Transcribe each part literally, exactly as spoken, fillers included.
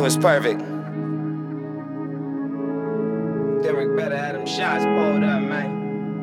was perfect. Derek better had them shots pulled up, man.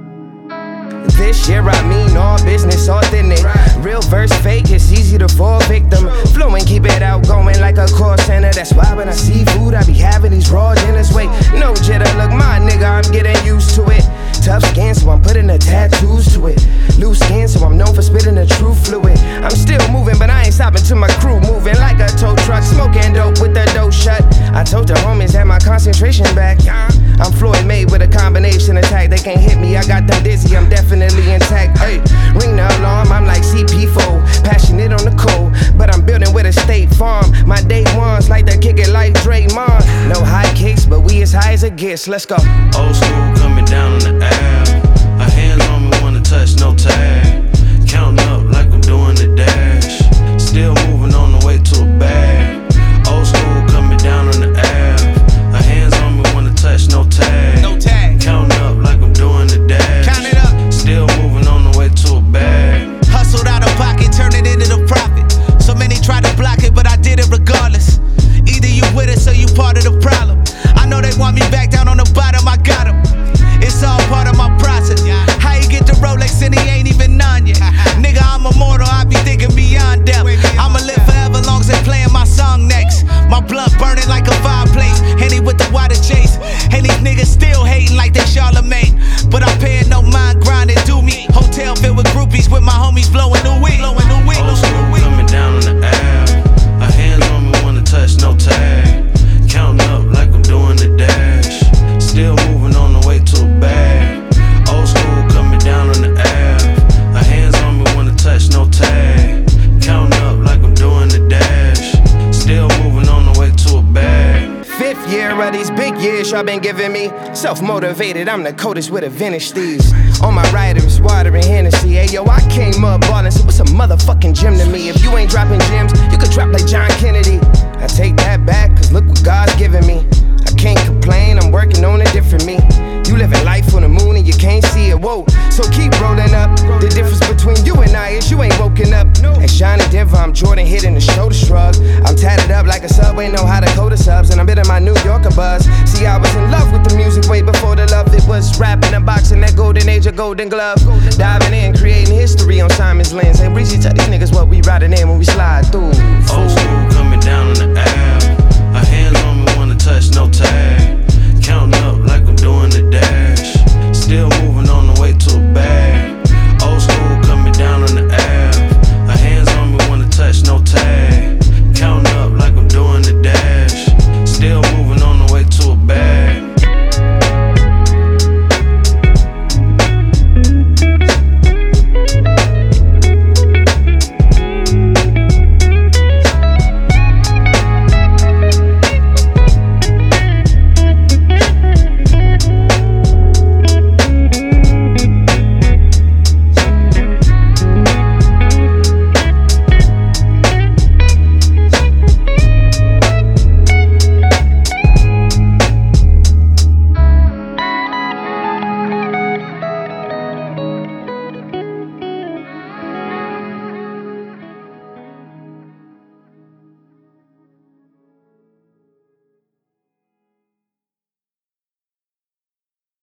This year I mean all business, authentic. Real verse fake, it's easy to fall victim. Flowing, keep it out going like a call center. That's why when I see food, I be having these raw dinners. Wait, no jitter, look my nigga, I'm getting used to it. Tough skin, so I'm putting the tattoos to it. Loose skin, so I'm known for spitting the true fluid. I'm still moving, but I ain't stopping till my crew moving like a tow truck. Smoking dope with the dough shut. I told the homies that my concentration back. I'm Floyd made with a combination attack. They can't hit me, I got them dizzy, I'm definitely intact. Hey, ring the alarm, I'm like C P four. Passionate on the cold, but I'm building with a State Farm. My day ones like to kick it like Draymond. No high kicks, but we as high as it gets. Let's go. Old school coming down on the app. Her hands on me, wanna touch, no tag. Counting up like I'm doing the dash. Still moving on the way to a bag. Old school coming down on the app. Her hands on me, wanna touch, no tag. No tag. Counting up like I'm doing the dash. Count it up. Still moving on the way to a bag. Hustled out of pocket, turn it into the profit. So many tried to block it, but I did it regardless. Either you with us or you part of the problem. I know they want me back down on the bottom, I got 'em. It's all part of my process. How you get the Rolex and he ain't even on yet? Nigga, I'm immortal, I be thinking beyond death. I'ma live forever long as they playing my song next. My blunt burning like a fireplace. Henny with the water chase. And these niggas still hating like they Charlemagne. But I'm paying no mind, grinding, do me. Hotel filled with groupies with my homies blowing the wind. Old school coming down on the app. Her hands on me, wanna touch, no tag. Counting up like I'm doing the dash. Still moving on the way to a bag. Old school coming down on the app. Her hands on me, wanna touch, no tag. Counting up like I'm doing the dash. Still moving on the way to a bag. Fifth year of these big years y'all been giving me. Self-motivated, I'm the coldest with a vintage thieves. On my riders, water and Hennessy. Hey yo, I came up ballin', so it's a motherfucking gym to me. If you ain't dropping gems, you could drop like John Kennedy. I take that back, cause look what God's giving me. I can't complain, I'm working on a different me. You living life on the moon and you can't see it, whoa. So keep rolling up. The difference between you and I is you ain't woken up. And Johnny Denver, I'm Jordan hitting the shoulder shrug. I'm tatted up like a subway, know how to code the subs. And I'm in my New Yorker buzz. See, I was in love with the music way before the love. It was rapping and boxing, that golden age of Golden Glove. Diving in, creating history on Simon's lens. And Breezy tell these niggas what we riding in when we slide through. Old school coming down on the app.